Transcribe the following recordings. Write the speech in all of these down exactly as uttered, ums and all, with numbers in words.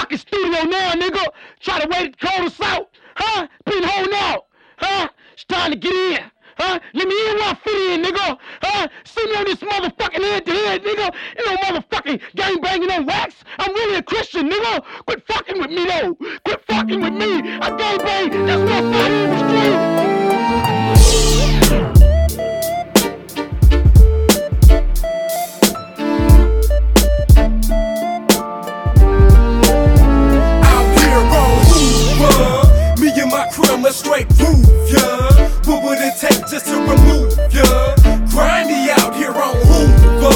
fucking studio now, nigga. Try to wait to call us out. Huh? Been holding out. Huh? It's time to get in. Huh? Let me in where I fit in, nigga. Huh? See me on this motherfucking head to head, nigga. You know, motherfucking gang banging on wax. I'm really a Christian, nigga. Quit fucking with me, though. Quit fucking with me. I gang bang. That's what I fight in the street. Let's straight prove ya. What would it take just to remove ya? Grindy out here on Hoover,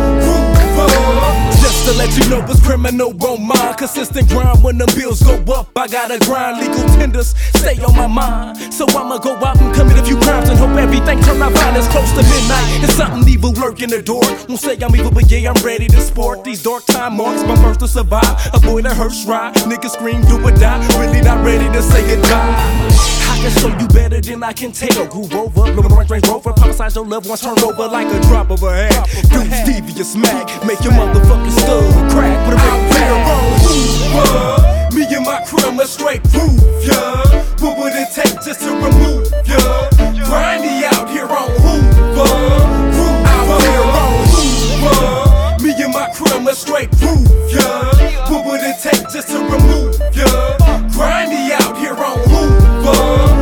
Hoover. Just to let you know what's criminal on mine. Consistent grind when the bills go up. I gotta grind legal tenders, stay on my mind. So I'ma go out and commit a few crimes and hope everything turn out fine. It's close to midnight and something evil lurking the door. Won't say I'm evil, but yeah, I'm ready to sport these dark time marks. My first to survive, avoid a hearse ride. Niggas scream, do or die. Really not ready to say goodbye. I can show you better than I can tell. Groove over, blow the Range Rover. Prophesize your loved ones turn over like a drop of a hat. Do Stevie smack, make your motherfucking skull crack. Put a ring here on Hoover. Me and my crew, let's straight prove ya. What would it take just to remove ya? Grindy out here on Hoover, out here on Hoover. Me and my crew, let's straight prove ya. What would it take just to remove ya? Grindy out here on Hoover.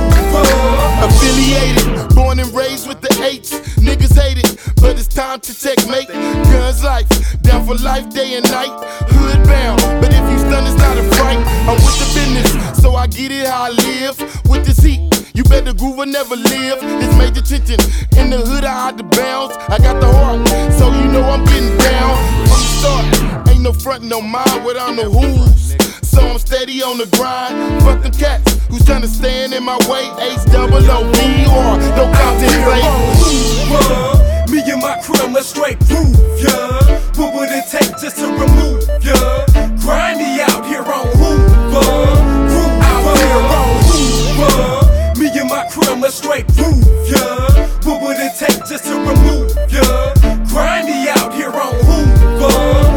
Affiliated, born and raised with the eights. Niggas hate it, but it's time to checkmate. Guns life, down for life, day and night. Hood bound, but if you stun, it's not a fight. I'm with the business, so I get it how I live. With this heat, you better groove or never live. It's major tension, in the hood I hide the bounds. I got the heart, so you know I'm getting down. From the start, ain't no frontin' on mine without no who's. So I'm steady on the grind. Fuck them cats who's trying to stand in my way. H double O V R, don't contemplate. Me and my crew, let's straight prove ya. What would it take just to remove ya? Grindy out here on Hoover, out here on Hoover. Me and my crew, let's straight prove ya. What would it take just to remove ya? Grindy out here on Hoover.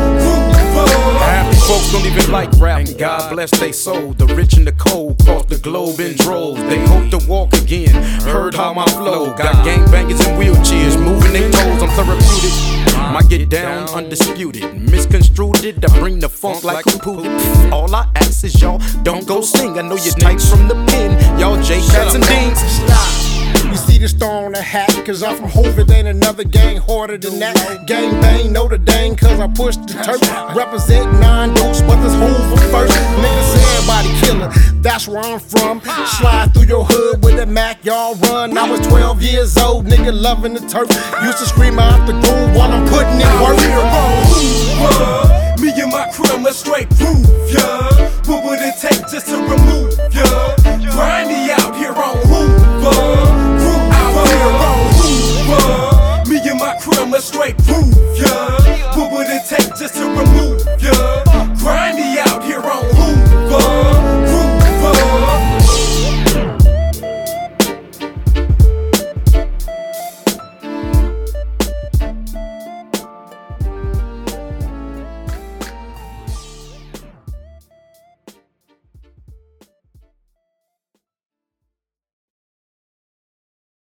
Folks don't even like rap, and God bless they soul. The rich and the cold cross the globe in droves. They hope to walk again. Heard how my flow got gangbangers in wheelchairs moving their toes. I'm therapeutic. My get down undisputed. Misconstrued it, I bring the funk like a poodle. All I ask is y'all don't go sing. I know your types from the pen. Y'all J Cats and Deans. Stop. You see the star on the hat, cause I'm from Hove, it ain't another gang harder than that. Gang bang, Notre Dame, cause I push the turf. Represent nine deuce, but this Hoover first. Niggas say everybody killer, that's where I'm from. Slide through your hood with a Mac, y'all run. I was twelve years old, nigga loving the turf. Used to scream out the groove while I'm putting in work. Me and my crew, let's straight prove ya. What would it take just to remove ya? Grindy out here on Hoover. Me and my crew, let's straight prove ya. What would it take just to remove